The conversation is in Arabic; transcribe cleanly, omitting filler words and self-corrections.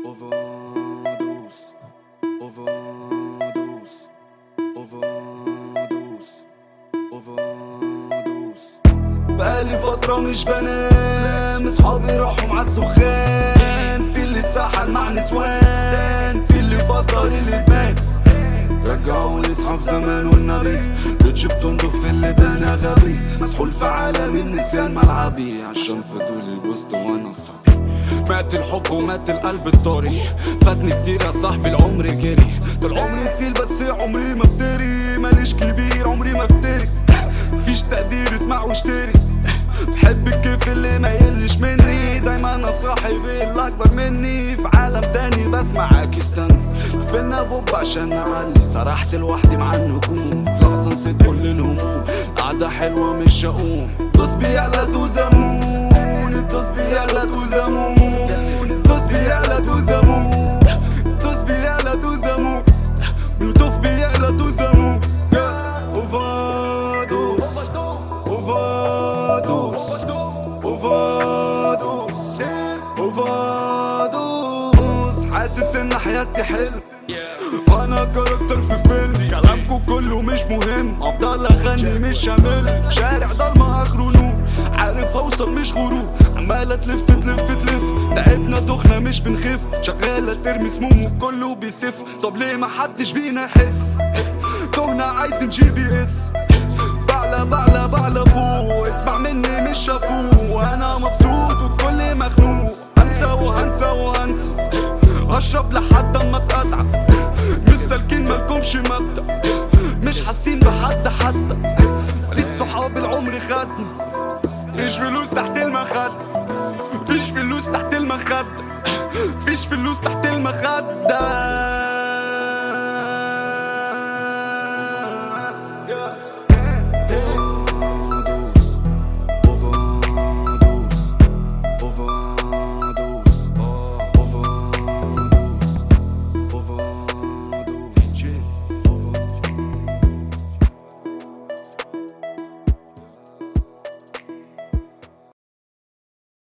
Overdose, overdose, overdose, overdose. بقالي فترة مش بنام، اصحابي راحوا مع الدخان، في اللي اتسحل مع نسوان، في اللي فكر اللي بان. رجعوني اصحاب زمان والنبي، ريتش بتنضخ في اللي بان غبي، مسحول في عالم النسيان ملعبي، عشان فضولي الوسط وانا صبي. مات الحب ومات القلب الطري، فاتني كتير يا صاحبي العمر جري، طول عمري تقيل بس عمري ما افتري، ماليش كبير عمري ما افتري، مفيش تقدير اسمع واشتري، بحب الكيف اللي ما يقلش مني، دايما انا صاحبي اللي اكبر مني، في عالم تاني بسمعك استنى، فينا بوب عشان اعلي، سرحت لوحدي مع النجوم، في لحظة نسيت كل الهموم، قعدة حلوة مش هقوم، الدوس بيعلى دوزامون، الدوس بيعلى دوزامون، الدوس بيعلى دوزامون، الدوس بيعلى دوزامون، الدوس بيعلى دوزامون. اوفردوس حاسس ان حياتي حلم، وانا كاركتر في فيلم، كلامكو كله مش مهم، افضل اغني مش همل، في شارع ضلمة اخره نور، عارف اوصل مش غرور، عمالة تلف تلف تلف، تعبنا دخنا مش بنخف، شغالة ترمي سموم وكله بيسف، طب ليه محدش بينا يحس، تهنا عايزين GPS، بعلى فوق، اسمع مني مش هفوق، وانا مبسوط والكل مخنوق، هنسى وهنسى هشرب لحد اما اتقطع، مش سالكين مالكمش مبدأ، مش حاسين بحد حتى، ماليش صحاب العمر خدني، فيش فلوس تحت المخدة، فيش فلوس تحت المخدة، فيش فلوس تحت المخدة.